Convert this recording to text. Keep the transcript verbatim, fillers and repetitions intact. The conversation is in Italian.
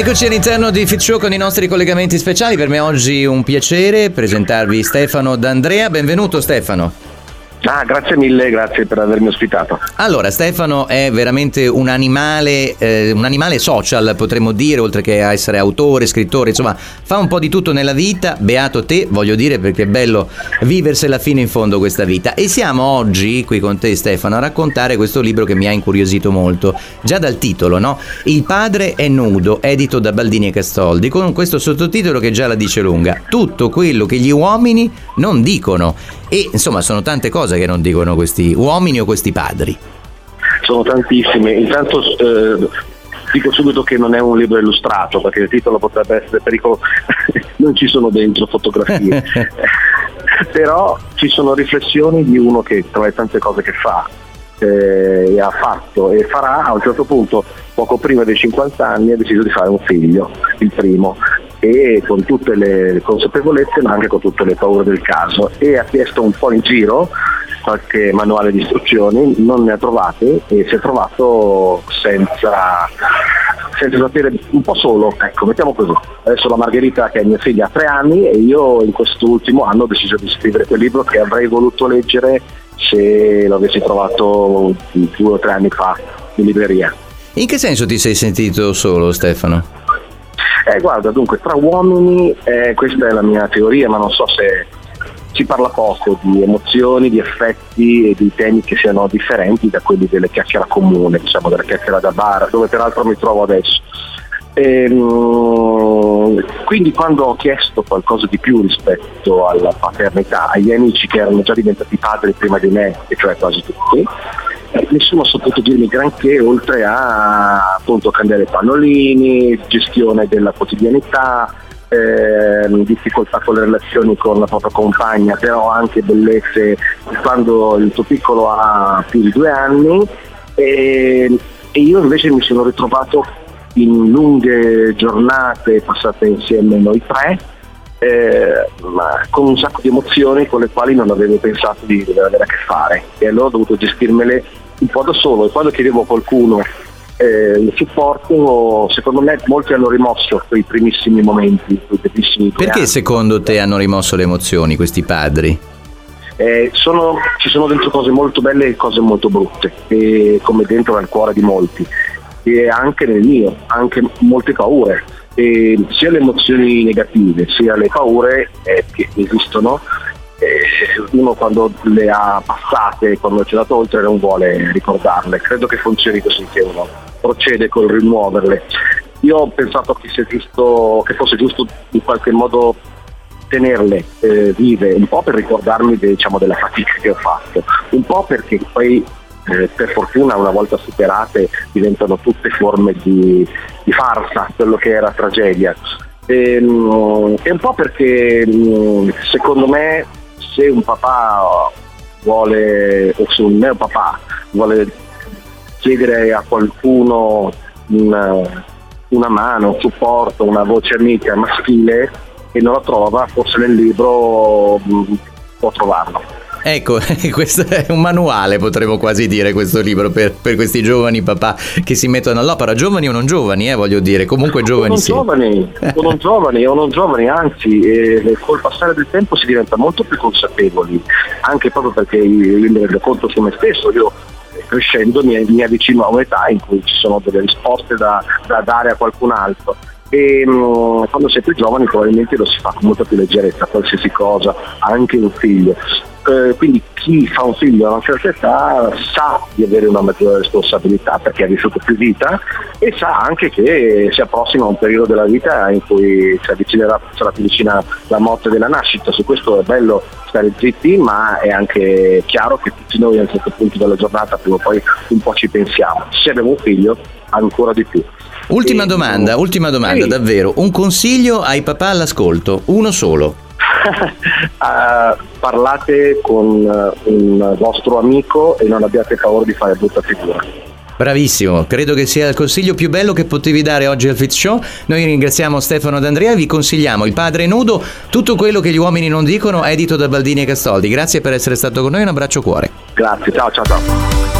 Eccoci all'interno di Fit Show con i nostri collegamenti speciali. Per me oggi un piacere presentarvi Stefano D'Andrea. Benvenuto Stefano. Ah, grazie mille, grazie per avermi ospitato. Allora, Stefano è veramente un animale, eh, un animale social, potremmo dire, oltre che a essere autore, scrittore, insomma, fa un po' di tutto nella vita. Beato te, voglio dire, perché è bello viversela fino in fondo questa vita. E siamo oggi qui con te, Stefano, a raccontare questo libro che mi ha incuriosito molto, già dal titolo, no? Il padre è nudo, edito da Baldini e Castoldi, con questo sottotitolo che già la dice lunga: tutto quello che gli uomini non dicono. E insomma sono tante cose che non dicono questi uomini o questi padri. Sono tantissime. Intanto eh, dico subito che non è un libro illustrato, perché il titolo potrebbe essere pericoloso. Non ci sono dentro fotografie. Però ci sono riflessioni di uno che tra le tante cose che fa eh, ha fatto e farà, a un certo punto, poco prima dei cinquanta anni, ha deciso di fare un figlio, il primo, e con tutte le consapevolezze ma anche con tutte le paure del caso, e ha chiesto un po' in giro qualche manuale di istruzioni, non ne ha trovate e si è trovato senza, senza sapere, un po' solo, ecco, mettiamo così. Adesso la Margherita, che è mia figlia, ha tre anni, e io in quest'ultimo anno ho deciso di scrivere quel libro che avrei voluto leggere se lo avessi trovato due o tre anni fa in libreria. In che senso ti sei sentito solo, Stefano? Eh, guarda, dunque, tra uomini, eh, questa è la mia teoria, ma non so se si parla poco di emozioni, di affetti e di temi che siano differenti da quelli delle chiacchiere comune, diciamo, della chiacchiera da bar, dove peraltro mi trovo adesso. E, quindi quando ho chiesto qualcosa di più rispetto alla paternità agli amici che erano già diventati padri prima di me, e cioè quasi tutti, Eh, nessuno ha saputo dirmi granché, oltre a appunto cambiare pannolini, gestione della quotidianità, eh, difficoltà con le relazioni con la propria compagna, però anche bellezze quando il tuo piccolo ha più di due anni, e, e io invece mi sono ritrovato in lunghe giornate passate insieme noi tre, Eh, ma con un sacco di emozioni con le quali non avevo pensato di dover avere a che fare, e allora ho dovuto gestirmele un po' da solo, e quando chiedevo a qualcuno eh, il supporto, secondo me molti hanno rimosso quei primissimi momenti, quei bellissimi due Perché anni. secondo te hanno rimosso le emozioni questi padri? Eh, sono, ci sono dentro cose molto belle e cose molto brutte, e come dentro nel cuore di molti, e anche nel mio, anche molte paure. E sia le emozioni negative sia le paure eh, che esistono, eh, uno quando le ha passate, quando ce l'ha oltre, non vuole ricordarle. Credo che funzioni così, che uno procede col rimuoverle. Io ho pensato che sia giusto, che fosse giusto in qualche modo tenerle eh, vive, un po' per ricordarmi de, diciamo, della fatica che ho fatto, un po' perché poi Eh, per fortuna una volta superate diventano tutte forme di, di farsa, quello che era tragedia, e, um, e un po' perché um, secondo me se un papà vuole, o se un mio papà vuole chiedere a qualcuno una, una mano, un supporto, una voce amica maschile e non la trova, forse nel libro um, può trovarlo. Ecco, questo è un manuale, potremmo quasi dire, questo libro per, per questi giovani papà che si mettono all'opera, giovani o non giovani, eh, voglio dire, comunque giovani non sì. Giovani, o non giovani o non giovani, anzi, eh, col passare del tempo si diventa molto più consapevoli, anche proprio perché io mi rendo conto su me stesso, io crescendo mi, mi avvicino a un'età in cui ci sono delle risposte da, da dare a qualcun altro. E mh, quando sei più giovane probabilmente lo si fa con molta più leggerezza, qualsiasi cosa, anche un figlio. Eh, quindi chi fa un figlio a una certa età sa di avere una maggiore responsabilità perché ha vissuto più vita, e sa anche che si approssima un periodo della vita in cui si avvicinerà, sarà più vicina la morte della nascita. Su questo è bello stare zitti, ma è anche chiaro che tutti noi a un certo punto della giornata prima o poi un po' ci pensiamo. Se abbiamo un figlio ancora di più. Ultima e, domanda, ultima domanda, sì. davvero, un consiglio ai papà all'ascolto, uno solo. uh, parlate con uh, un vostro amico e non abbiate paura di fare brutta figura. Bravissimo, credo che sia il consiglio più bello che potevi dare oggi al Fit Show. Noi ringraziamo Stefano D'Andrea e vi consigliamo Il padre nudo, tutto quello che gli uomini non dicono, edito da Baldini e Castoldi. Grazie per essere stato con noi, un abbraccio cuore. Grazie, ciao ciao ciao.